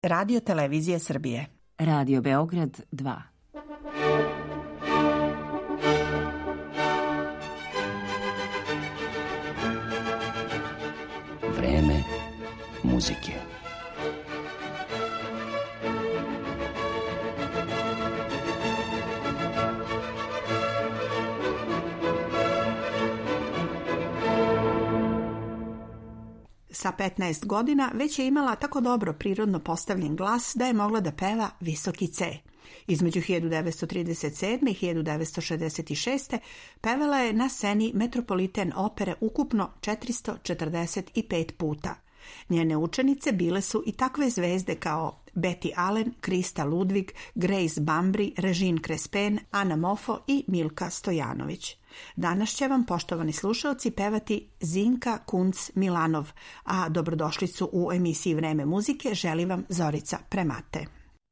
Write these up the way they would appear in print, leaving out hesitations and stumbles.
Radio Televizije Srbije. Radio Beograd 2. Vreme muzike. Sa 15 godina već je imala tako dobro prirodno postavljen glas da je mogla da peva visoki C. Između 1937. i 1966. pevala je na sceni Metropolitan opere ukupno 445 puta. Njene učenice bile su i takve zvezde kao Betty Allen, Krista Ludwig, Grace Bambri, Regine Crespin, Ana Moffo i Milka Stojanović. Danas će vam, poštovani slušaoci, pevati Zinka Kunc-Milanov, a dobrodošlicu u emisiji Vreme muzike želi vam Zorica Premate.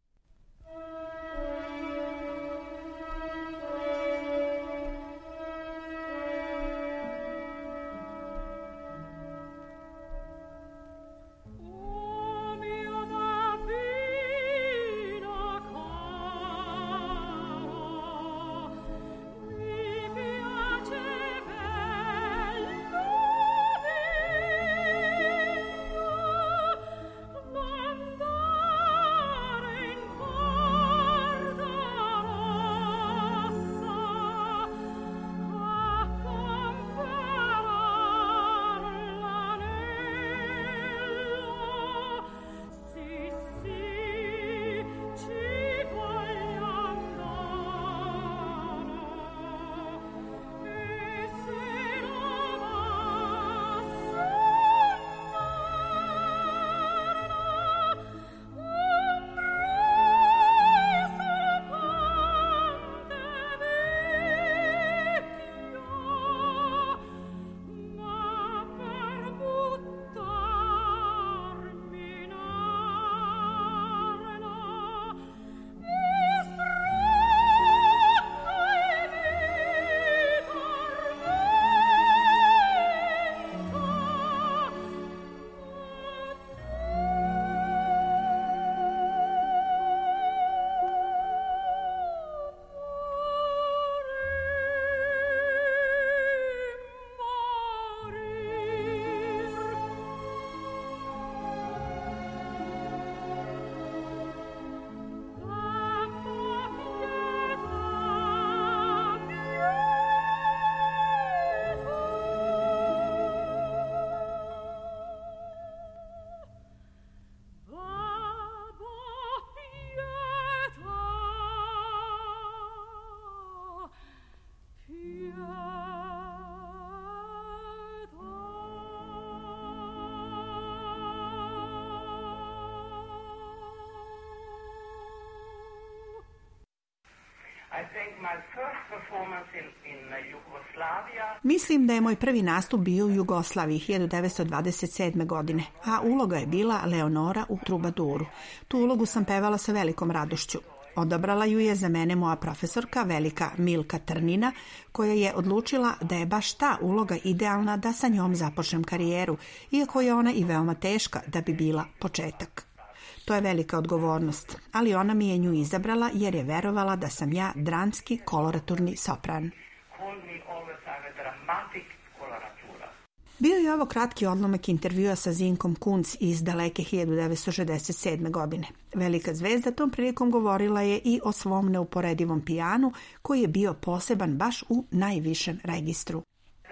Mislim da je moj prvi nastup bio u Jugoslaviji 1927. godine, a uloga je bila Leonora u Trubaduru. Tu ulogu sam pevala sa velikom radošću. Odabrala ju je za mene moja profesorka, velika Milka Trnina, koja je odlučila da je baš ta uloga idealna da sa njom započnem karijeru, iako je ona i veoma teška da bi bila početak. To je velika odgovornost, ali ona mi je nju izabrala jer je verovala da sam ja dramski koloraturni sopran. Bio je ovo kratki odlomak intervjua sa Zinkom Kunc iz daleke 1967. godine. Velika zvezda tom prilikom govorila je i o svom neuporedivom pijanu koji je bio poseban baš u najvišem registru.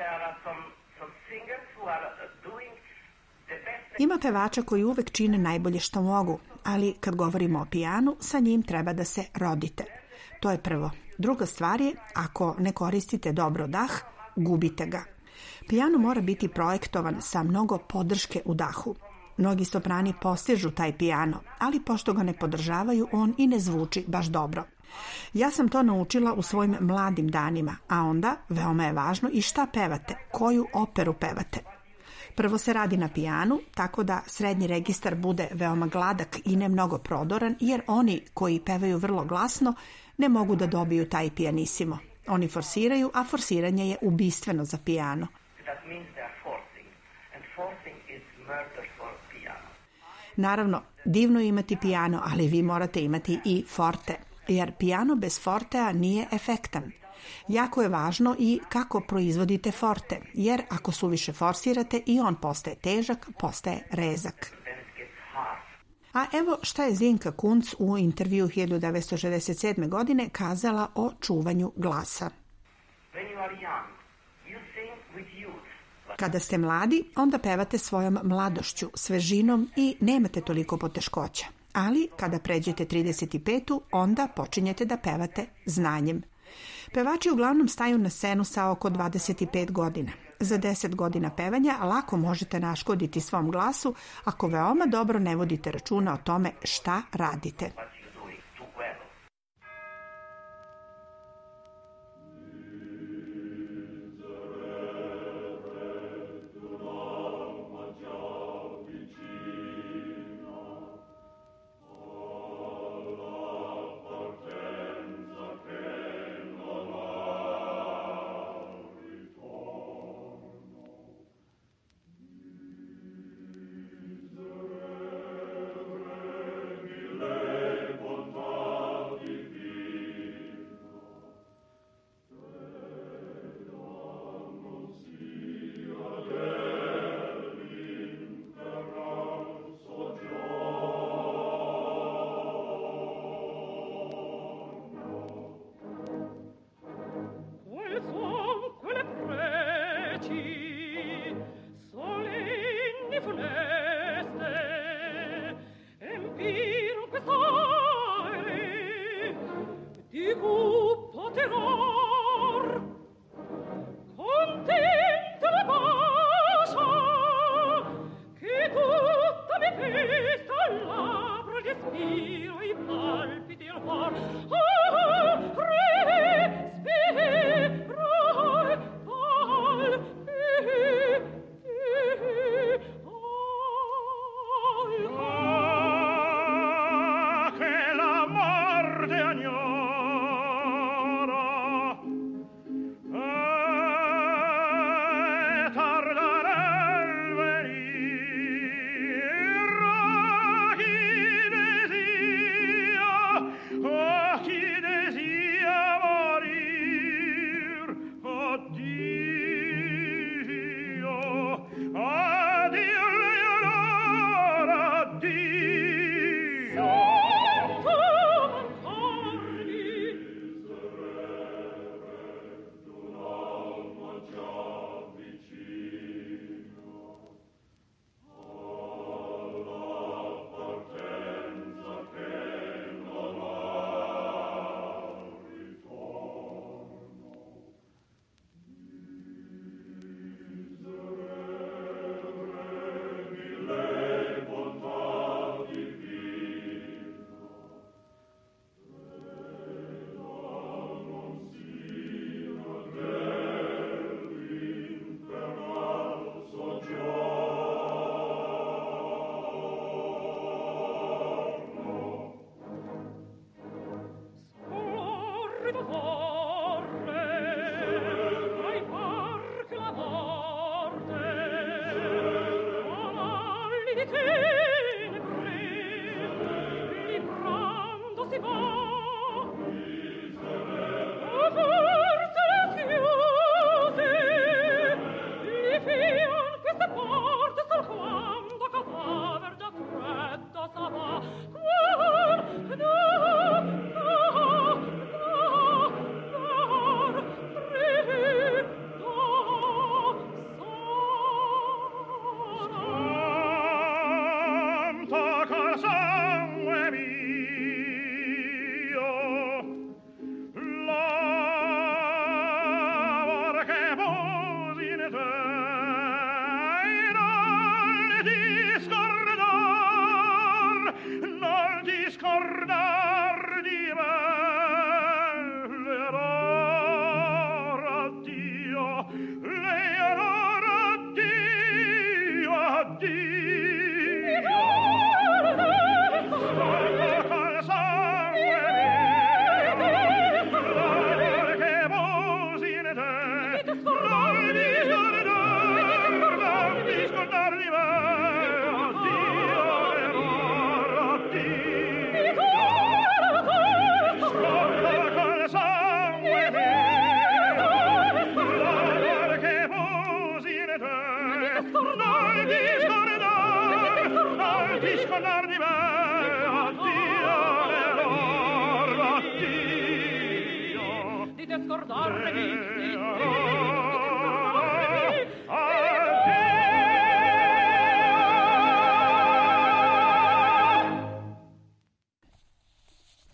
Ima pevača koji uvek čine najbolje što mogu, ali kad govorimo o pijanu, sa njim treba da se rodite. To je prvo. Druga stvar je, ako ne koristite dobro dah, gubite ga. Pijano mora biti projektovan sa mnogo podrške u dahu. Mnogi soprani postižu taj pijano, ali pošto ga ne podržavaju, on i ne zvuči baš dobro. Ja sam to naučila u svojim mladim danima, a onda, veoma je važno i šta pevate, koju operu pevate. Prvo se radi na pijanu, tako da srednji registar bude veoma gladak i ne mnogo prodoran, jer oni koji pevaju vrlo glasno ne mogu da dobiju taj pijanissimo. Oni forsiraju, a forsiranje je ubistveno za pijano. Naravno, divno je imati piano, ali vi morate imati i forte, jer piano bez fortea nije efektan. Jako je važno i kako proizvodite forte, jer ako suviše forsirate i on postaje težak, postaje rezak. A evo šta je Zinka Kunc u intervju 1967. godine kazala o čuvanju glasa. Kada ste mladi, onda pevate svojom mladošću, svežinom i nemate toliko poteškoća. Ali kada pređete 35, onda počinjete da pevate znanjem. Pevači uglavnom staju na scenu sa oko 25 godina. Za 10 godina pevanja lako možete naškoditi svom glasu ako veoma dobro ne vodite računa o tome šta radite.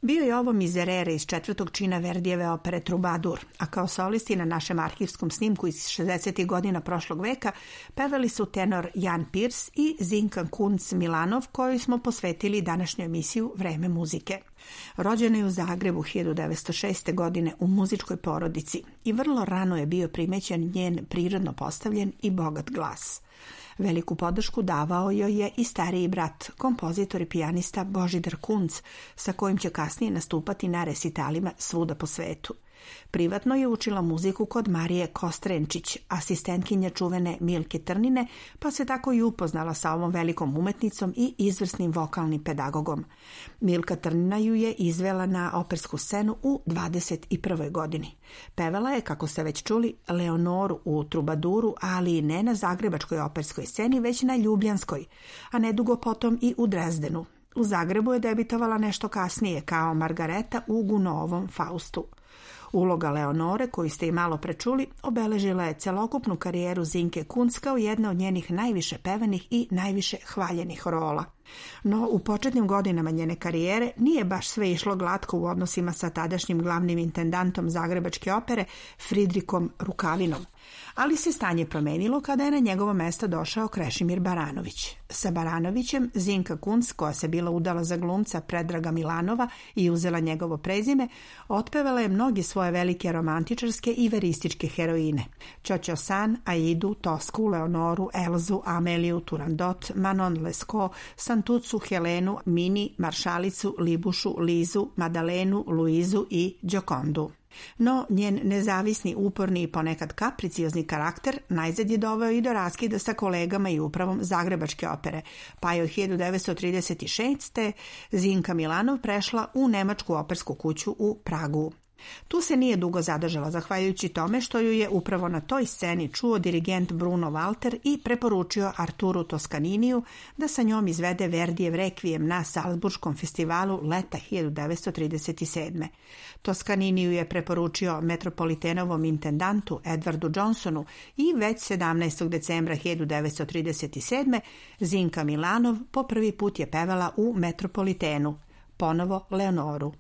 Bio je ovo Miserere iz 4. čina Verdijeve opere Troubadour, a kao solisti na našem arhivskom snimku iz 60. godina prošlog veka pevali su tenor Jan Pirs i Zinka Kunc-Milanov, koju smo posvetili današnju emisiju Vreme muzike. Rođena je u Zagrebu 1906. godine u muzičkoj porodici i vrlo rano je bio primećen njen prirodno postavljen i bogat glas. Veliku podršku davao joj je i stariji brat, kompozitor i pijanista Božidar Kunc, sa kojim će kasnije nastupati na resitalima svuda po svetu. Privatno je učila muziku kod Marije Kostrenčić, asistentkinja čuvene Milke Trnine, pa se tako i upoznala sa ovom velikom umetnicom i izvrsnim vokalnim pedagogom. Milka Trnina ju je izvela na opersku scenu u 21. godini. Pevala je, kako ste već čuli, Leonoru u Troubadouru, ali ne na zagrebačkoj operskoj sceni, već na ljubljanskoj, a nedugo potom i u Drezdenu. U Zagrebu je debitovala nešto kasnije kao Margareta u Gounovom Faustu. Uloga Leonore, koju ste i malo prečuli, obeležila je celokupnu karijeru Zinke Kunc kao jedna od njenih najviše pevanih i najviše hvaljenih rola. No, u početnim godinama njene karijere nije baš sve išlo glatko u odnosima sa tadašnjim glavnim intendantom Zagrebačke opere, Fridrikom Rukavinom. Ali se stanje promenilo kada je na njegovo mesto došao Krešimir Baranović. Sa Baranovićem Zinka Kunc, koja se bila udala za glumca Predraga Milanova i uzela njegovo prezime, otpevala je mnogi svoje velike romantičarske i verističke heroine. Ćoćo San, Aidu, Tosku, Leonoru, Elzu, Ameliju, Turandot, Manon Lescaut, Santucu, Helenu, Mini, Maršalicu, Libušu, Lizu, Madalenu, Luizu i Giocondu. No, njen nezavisni, uporni i ponekad kapriciozni karakter najzad je doveo i do raskida sa kolegama i upravom Zagrebačke opere, pa je od 1936. Zinka Milanov prešla u nemačku opersku kuću u Pragu. Tu se nije dugo zadržala, zahvaljujući tome što ju je upravo na toj sceni čuo dirigent Bruno Walter i preporučio Arturu Toskaniniju da sa njom izvede Verdijev rekvijem na Salzburškom festivalu leta 1937. Toskaniniju je preporučio Metropolitenovom intendantu Edwardu Johnsonu i već 17. decembra 1937. Zinka Milanov po prvi put je pevala u Metropolitenu, ponovo Leonoru.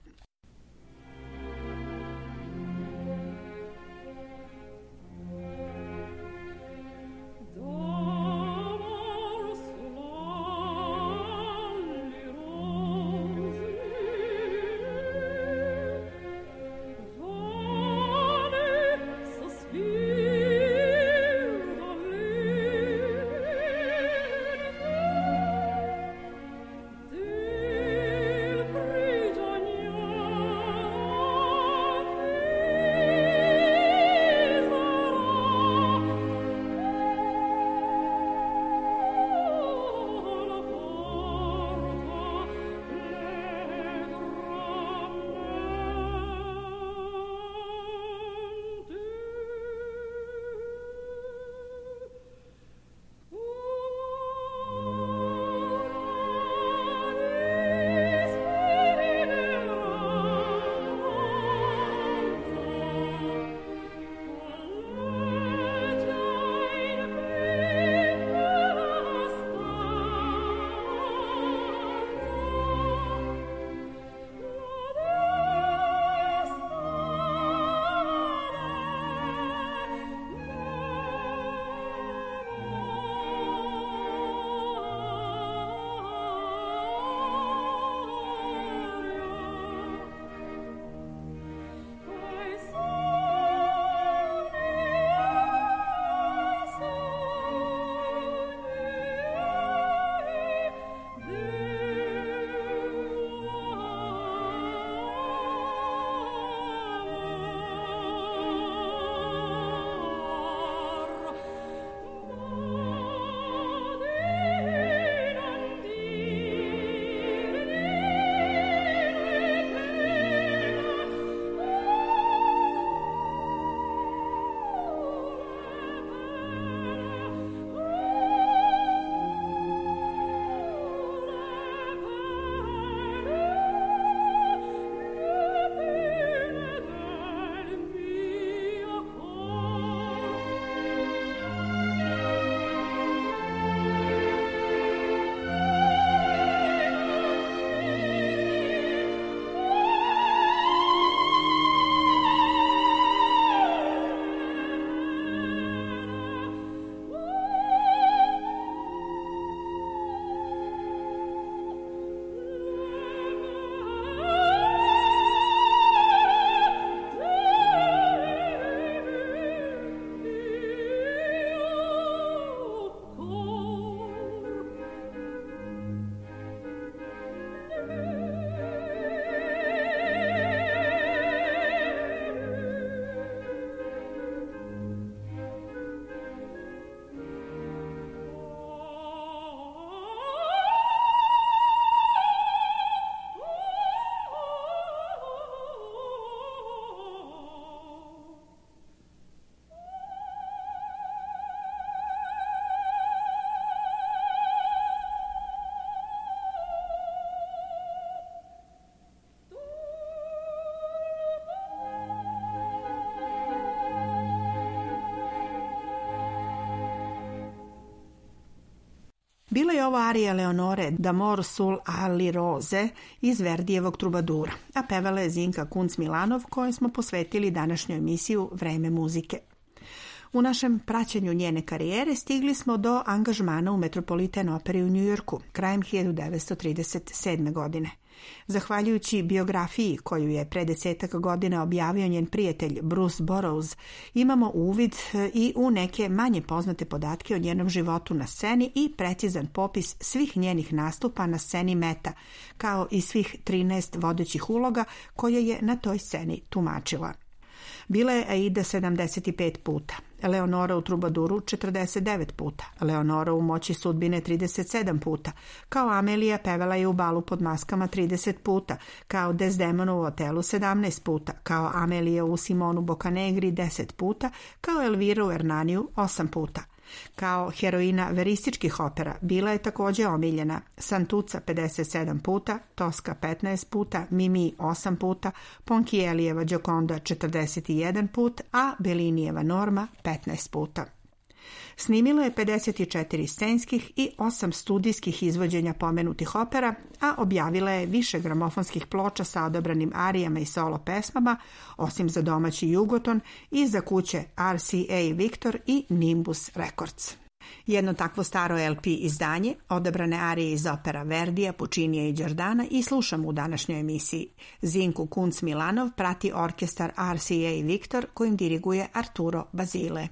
Del prigioniero Bila je ovo arija Leonore d'Amor sul ali rose iz Verdijevog Trubadura, a pevala je Zinka Kunc-Milanov, kojoj smo posvetili današnju emisiju Vreme muzike. U našem praćenju njene karijere stigli smo do angažmana u Metropolitan operi u Njujorku krajem 1937. godine. Zahvaljujući biografiji koju je pre 10 godina objavio njen prijatelj Bruce Burroughs, imamo uvid i u neke manje poznate podatke o njenom životu na sceni i precizan popis svih njenih nastupa na sceni Meta, kao i svih 13 vodećih uloga koje je na toj sceni tumačila. Bila je Aida 75 puta, Leonora u Trubaduru 49 puta, Leonora u Moći sudbine 37 puta, kao Amelija pevala je u Balu pod maskama 30 puta, kao Desdemona u Otelu 17 puta, kao Amelija u Simonu Boccanegri 10 puta, kao Elvira u Ernaniju 8 puta. Kao heroina verističkih opera bila je također omiljena Santuca 57 puta, Tosca 15 puta, Mimi 8 puta, Ponchiellijeva Gioconda 41 put, a Bellinijeva Norma 15 puta. Snimilo je 54 scenskih i 8 studijskih izvođenja pomenutih opera, a objavila je više gramofonskih ploča sa odabranim arijama i solo pesmama, osim za domaći Jugoton i za kuće RCA Victor i Nimbus Records. Jedno takvo staro LP izdanje, odabrane arije iz opera Verdija, Puccinija i Giordana i slušamo u današnjoj emisiji. Zinku Kunc-Milanov prati orkestar RCA Victor kojim diriguje Arturo Basile.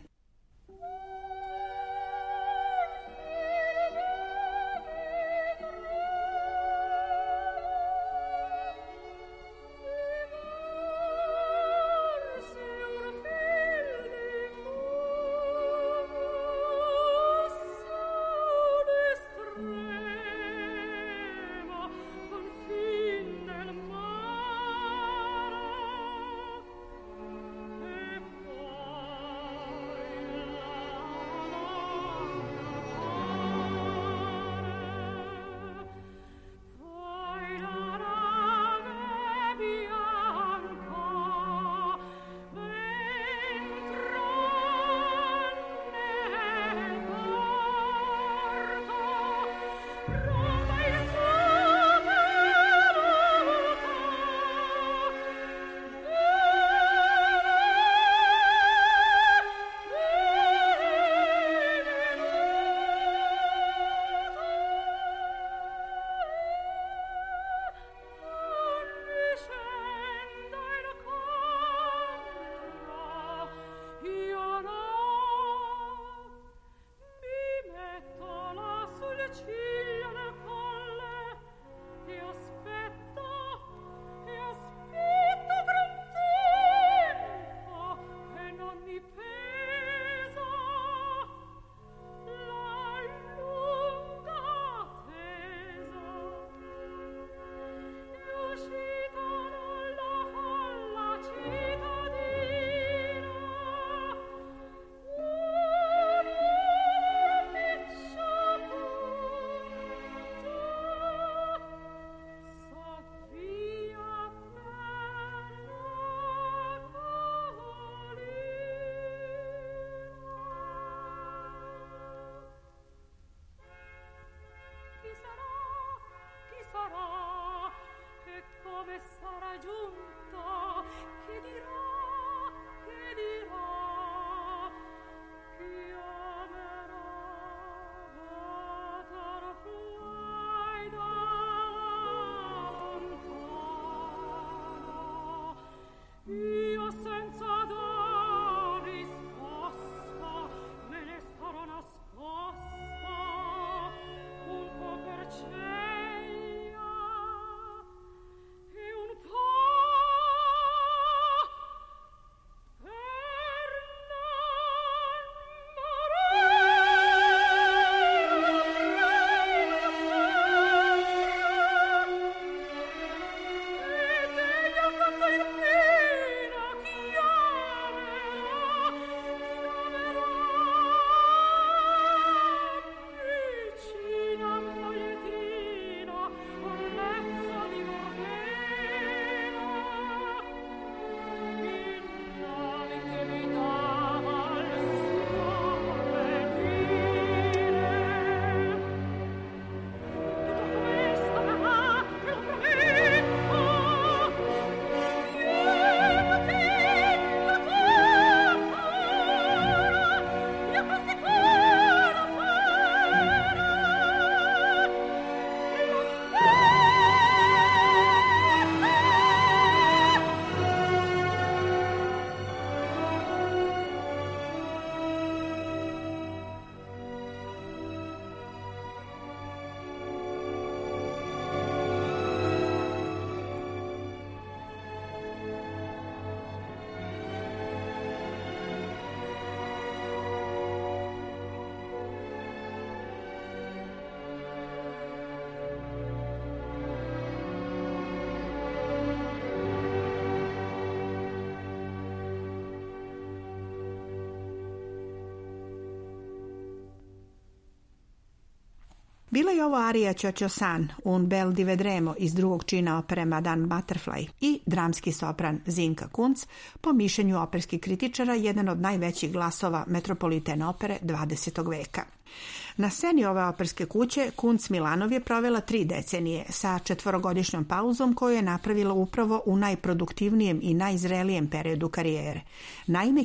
Bila je ovo arija Ćoćo San, Un bel di vedremo iz drugog čina opere Madame Butterfly i dramski sopran Zinka Kunc, po mišljenju operskih kritičara jedan od najvećih glasova metropolitene opere 20. veka. Na sceni ove operske kuće Kunc Milanov je provela 3 decenije sa 4-godišnjom pauzom koju je napravila upravo u najproduktivnijem i najzrelijem periodu karijere. Naime,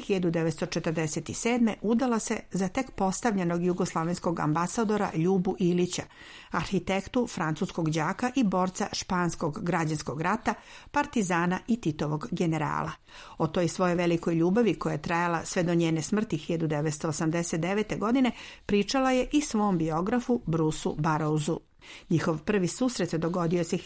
1947. udala se za tek postavljenog jugoslavenskog ambasadora Ljubu Ilića, arhitektu, francuskog đaka i borca španskog građanskog rata, partizana i Titovog generala. O toj svojoj velikoj ljubavi koja je trajala sve do njene smrti 1989. godine pričala je i svom biografu Bruceu Burroughsu. Njihov prvi susret dogodio se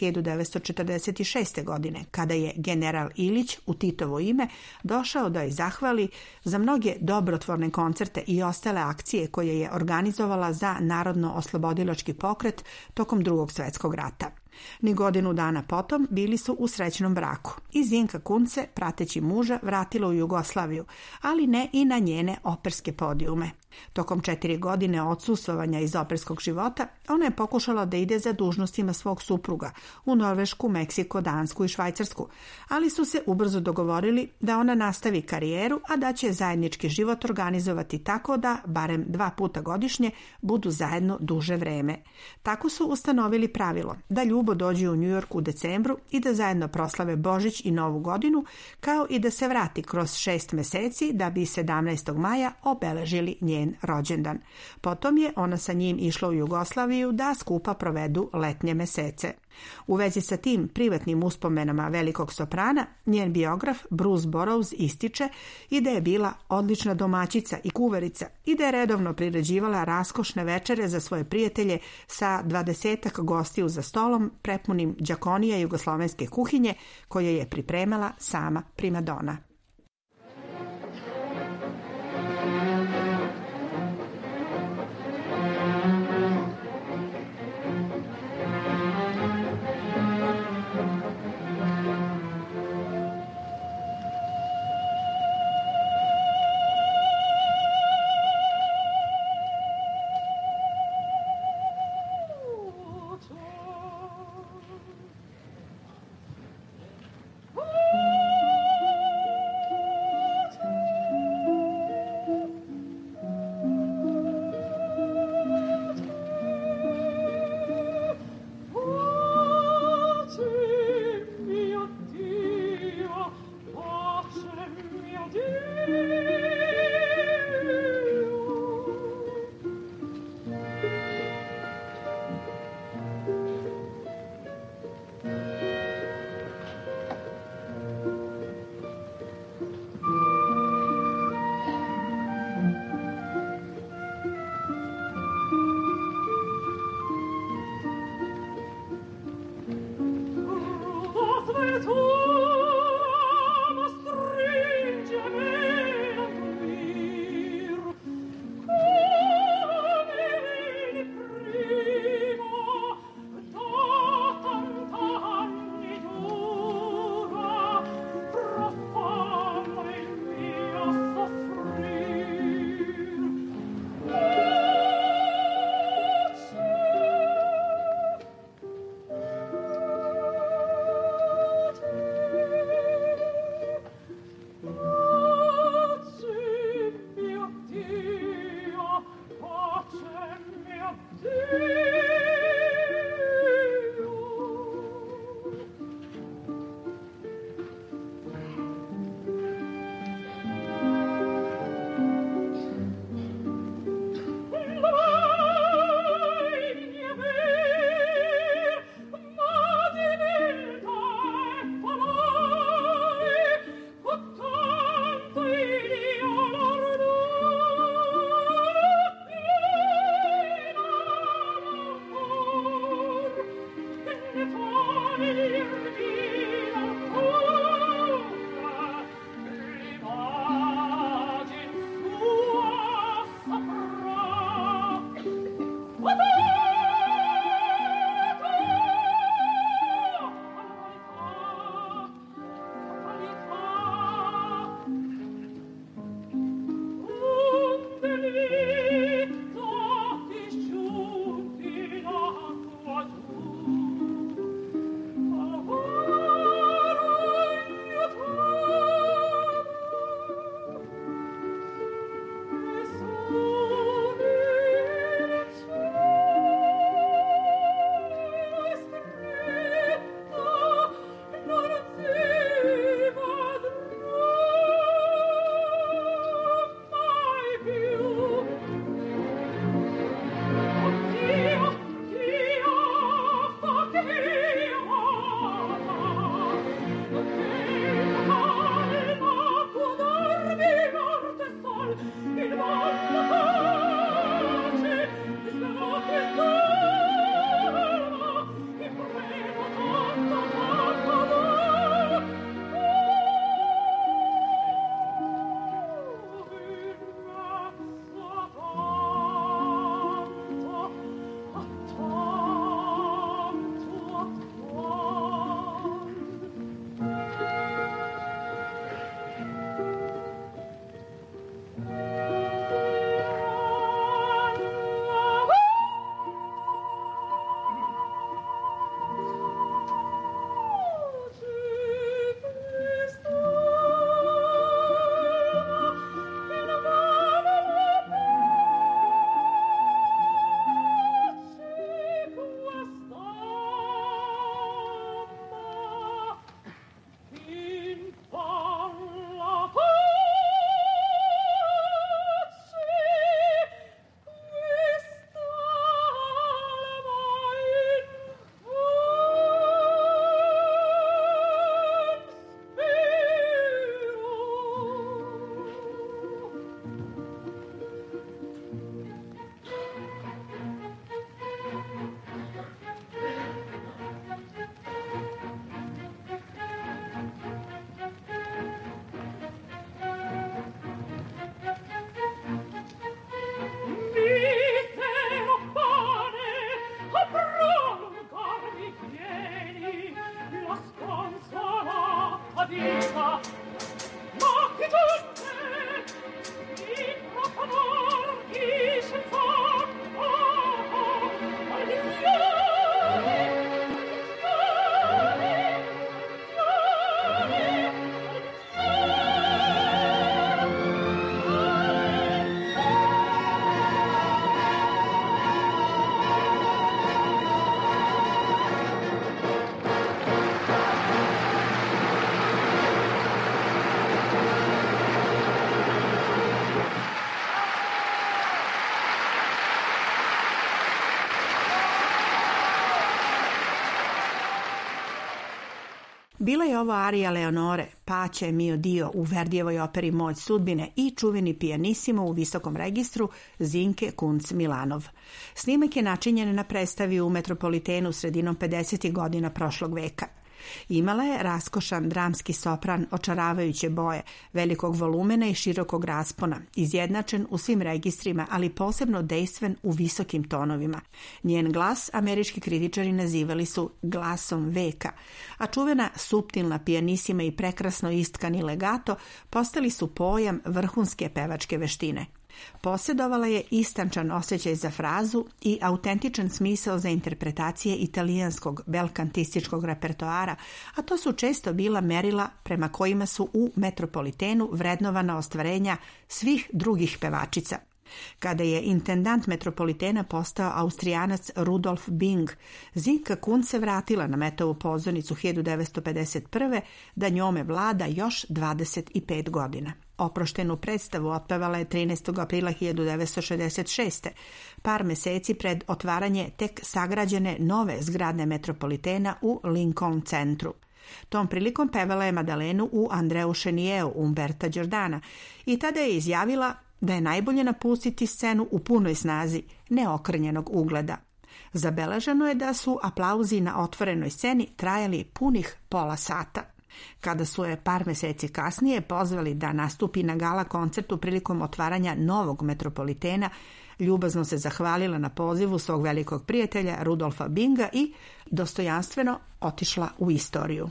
1946. godine, kada je general Ilić u Titovo ime došao da joj zahvali za mnoge dobrotvorne koncerte i ostale akcije koje je organizovala za Narodno-oslobodilački pokret tokom Drugog svjetskog rata. Ni godinu dana potom bili su u srećnom braku i Zinka Kunc se, prateći muža, vratila u Jugoslaviju, ali ne i na njene operske podijume. Tokom 4 godine odsustvovanja iz operskog života, ona je pokušala da ide za dužnostima svog supruga u Norvešku, Meksiko, Dansku i Švajcarsku, ali su se ubrzo dogovorili da ona nastavi karijeru, a da će zajednički život organizovati tako da, barem 2 puta godišnje, budu zajedno duže vreme. Tako su ustanovili pravilo da Ljubo dođe u New York u decembru i da zajedno proslave Božić i Novu godinu, kao i da se vrati kroz 6 meseci da bi 17. maja obeležili njen rođendan. Potom je ona sa njim išla u Jugoslaviju da skupa provedu letnje mesece. U vezi sa tim privatnim uspomenama velikog soprana, njen biograf Bruce Burroughs ističe i da je bila odlična domaćica i kuvarica i da je redovno priređivala raskošne večere za svoje prijatelje sa 20-ak gostiju za stolom prepunim đakonija jugoslovenske kuhinje koje je pripremala sama primadona. Bila je ovo arija Leonore, Pace mio Dio u Verdijevoj operi Moć sudbine i čuveni pijanissimo u visokom registru Zinke Kunc-Milanov. Snimak je načinjen na predstavi u Metropolitenu sredinom 50. godina prošlog veka. Imala je raskošan dramski sopran očaravajuće boje, velikog volumena i širokog raspona, izjednačen u svim registrima, ali posebno dejstven u visokim tonovima. Njen glas američki kritičari nazivali su glasom veka, a čuvena suptilna pijanissima i prekrasno istkani legato postali su pojam vrhunske pevačke veštine. Posjedovala je istančan osjećaj za frazu i autentičan smisao za interpretacije italijanskog belkantističkog repertoara, a to su često bila merila prema kojima su u Metropolitenu vrednovana ostvarenja svih drugih pevačica. Kada je intendant Metropolitena postao Austrijanac Rudolf Bing, Zinka Kunc se vratila na Metovu pozornicu 1951. da njome vlada još 25 godina. Oproštenu predstavu otpevala je 13. aprila 1966. par meseci pred otvaranje tek sagrađene nove zgrade Metropolitena u Lincoln centru. Tom prilikom pevala je Madalenu u Andreu Chenieu Umberta Giordana i tada je izjavila da je najbolje napustiti scenu u punoj snazi, neokrnjenog ugleda. Zabeleženo je da su aplauzi na otvorenoj sceni trajali punih pola sata. Kada su je par meseci kasnije pozvali da nastupi na gala koncertu prilikom otvaranja novog Metropolitena, ljubazno se zahvalila na pozivu svog velikog prijatelja Rudolfa Binga i dostojanstveno otišla u istoriju.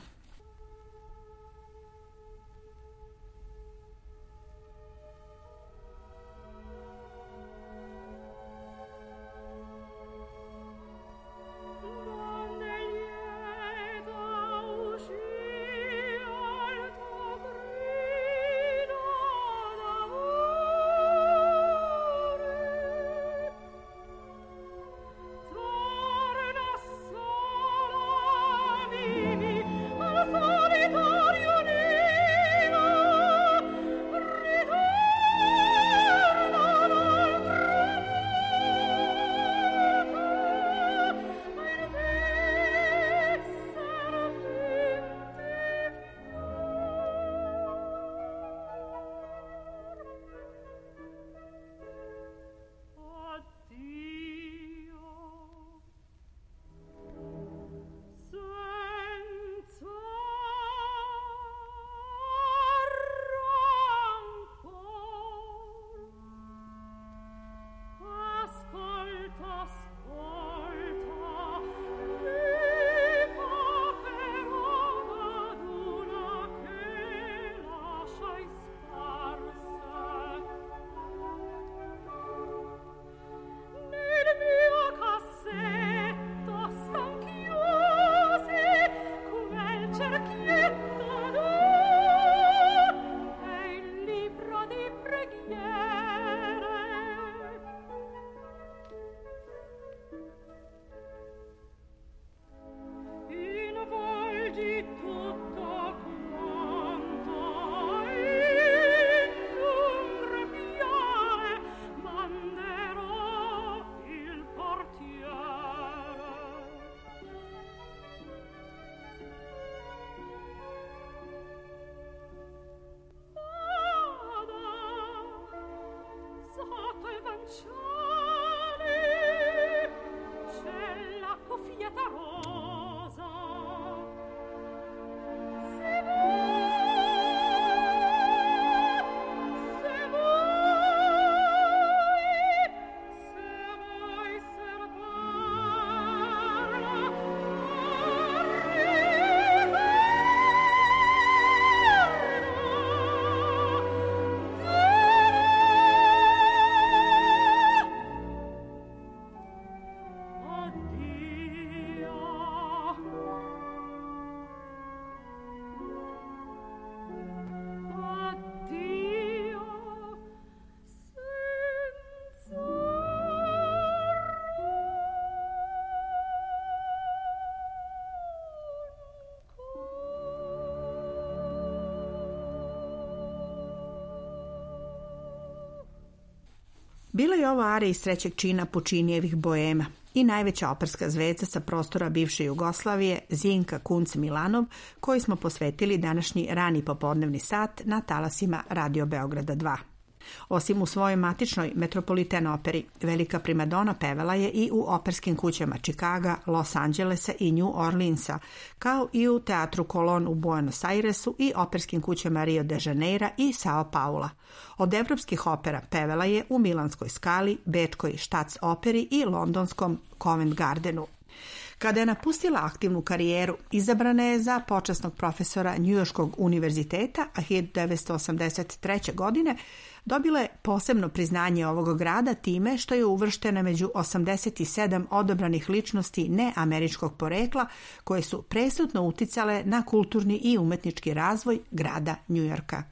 Bila je ovo arija iz trećeg čina Pučinijevih Boema. i najveća operska zvezda sa prostora bivše Jugoslavije, Zinka Kunc-Milanov, koji smo posvetili današnji rani popodnevni sat na talasima Radio Beograda 2. Osim u svojoj matičnoj Metropolitan operi, velika primadona pevala je i u operskim kućama Čikaga, Los Angelesa i New Orleansa, kao i u Teatru Colón u Buenos Airesu i operskim kućama Rio de Janeira i Sao Paula. Od evropskih opera pevala je u Milanskoj Skali, Bečkoj Štac operi i londonskom Covent Gardenu. Kada je napustila aktivnu karijeru, izabrana je za počasnog profesora Njujorškog univerziteta, a 1983. godine dobila je posebno priznanje ovog grada time što je uvrštena među 87 odabranih ličnosti neameričkog porekla koje su presudno uticale na kulturni i umetnički razvoj grada Njujorka.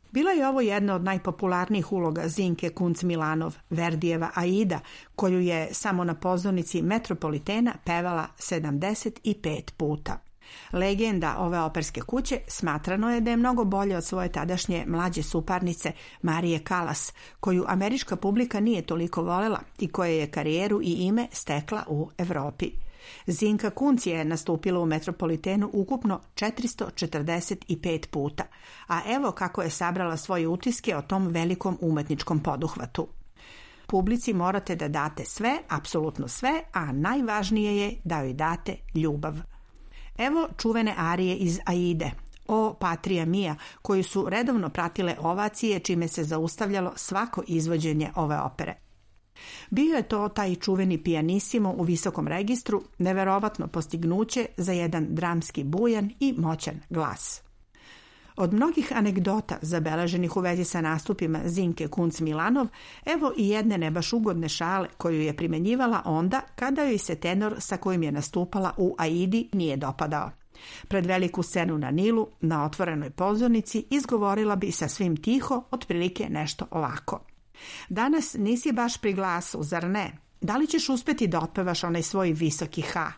Bila je ovo jedna od najpopularnijih uloga Zinke Kunc-Milanov, Verdijeva Aida, koju je samo na pozornici Metropolitena pevala 75 puta. Legenda ove operske kuće smatrano je da je mnogo bolje od svoje tadašnje mlađe suparnice Marije Kalas, koju američka publika nije toliko volela i koja je karijeru i ime stekla u Evropi. Zinka Kunc je nastupila u Metropolitenu ukupno 445 puta, a evo kako je sabrala svoje utiske o tom velikom umetničkom poduhvatu. Publici morate da date sve, apsolutno sve, a najvažnije je da joj date ljubav. Evo čuvene arije iz Aide, O Patria Mia, koju su redovno pratile ovacije, čime se zaustavljalo svako izvođenje ove opere. Bio je to taj čuveni pijanissimo u visokom registru, neverovatno postignuće za jedan dramski bujan i moćan glas. Od mnogih anegdota zabeleženih u vezi sa nastupima Zinke Kunc-Milanov, evo i jedne ne baš ugodne šale koju je primenjivala onda kada joj se tenor sa kojim je nastupala u Aidi nije dopadao. Pred veliku scenu na Nilu, na otvorenoj pozornici, izgovorila bi sasvim tiho, otprilike nešto ovako. Danas nisi baš pri glasu, zar ne? Da li ćeš uspjeti da otpevaš onaj svoj visoki ha?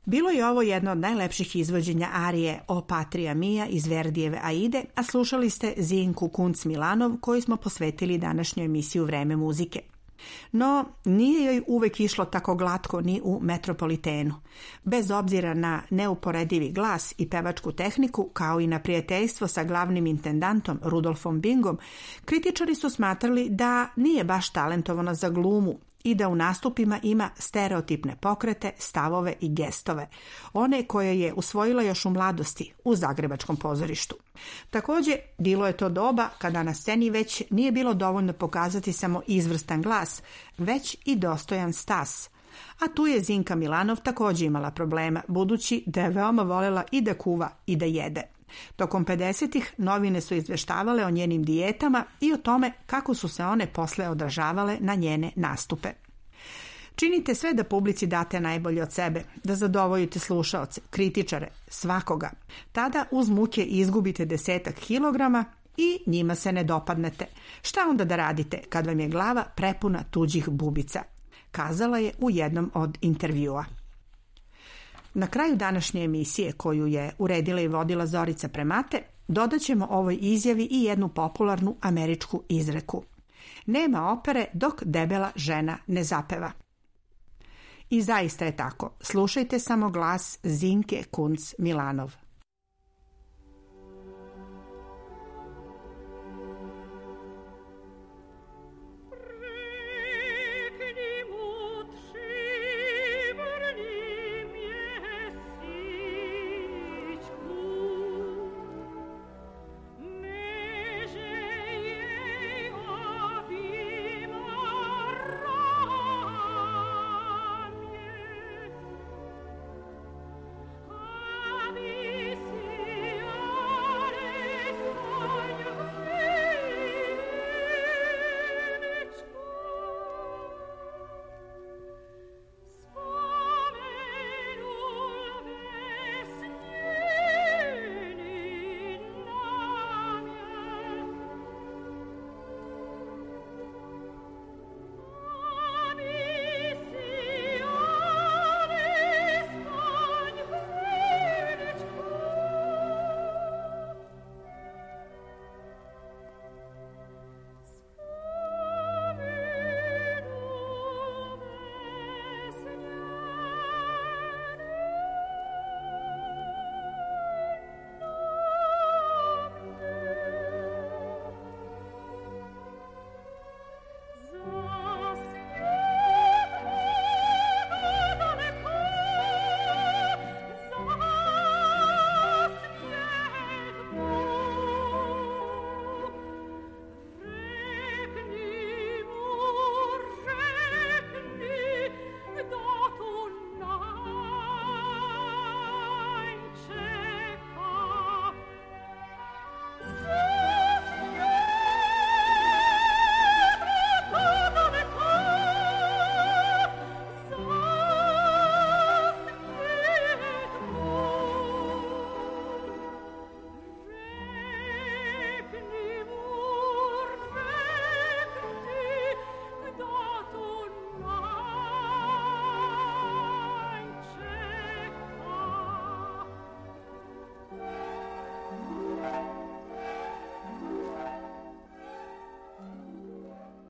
Bilo je ovo jedno od najlepših izvođenja arije O Patria Mia iz Verdijeve Aide, a slušali ste Zinku Kunc-Milanov koju smo posvetili današnjoj emisiji Vreme muzike. No, nije joj uvek išlo tako glatko ni u Metropolitenu. Bez obzira na neuporedivi glas i pevačku tehniku, kao i na prijateljstvo sa glavnim intendantom Rudolfom Bingom, kritičari su smatrali da nije baš talentovana za glumu i da u nastupima ima stereotipne pokrete, stavove i gestove, one koje je usvojila još u mladosti u zagrebačkom pozorištu. Također, bilo je to doba kada na sceni već nije bilo dovoljno pokazati samo izvrstan glas, već i dostojan stas. A tu je Zinka Milanov također imala problema, budući da je veoma voljela i da kuva i da jede. Tokom 50-ih novine su izveštavale o njenim dijetama i o tome kako su se one posle odražavale na njene nastupe. Činite sve da publici date najbolje od sebe, da zadovoljite slušaoce, kritičare, svakoga. Tada uz muke izgubite 10 kilograma i njima se ne dopadnete. Šta onda da radite kad vam je glava prepuna tuđih bubica? Kazala je u jednom od intervjua. Na kraju današnje emisije, koju je uredila i vodila Zorica Premate, dodat ćemo ovoj izjavi i jednu popularnu američku izreku. Nema opere dok debela žena ne zapeva. I zaista je tako. Slušajte samo glas Zinke Kunc-Milanov.